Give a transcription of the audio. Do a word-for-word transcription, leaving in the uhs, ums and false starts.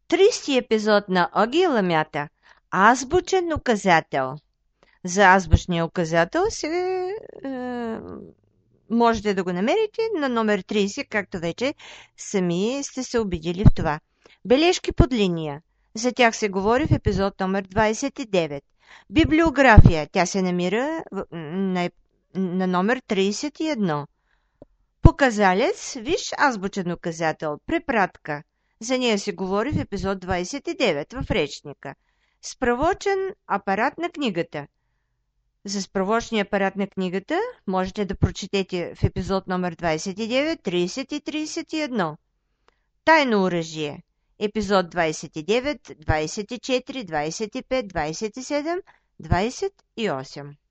тридесети епизод на Оги и Ламята. Азбучен указател. За азбучния указател се, е, можете да го намерите на номер тридесет, както вече сами сте се убедили в това. Бележки под линия. За тях се говори в епизод номер двадесет и девет. Библиография. Тя се намира на, на номер тридесет и едно. Показалец, виж азбучен указател. Препратка. За нея се говори в епизод двадесет и девет в речника. Справочен апарат на книгата. За справочния апарат на книгата можете да прочетете в епизод номер двадесет и девет, тридесет и тридесет и едно. Тайно оръжие. Епизод двадесет и девет, двадесет и четири, двадесет и пет, двадесет и седем, двадесет и осем.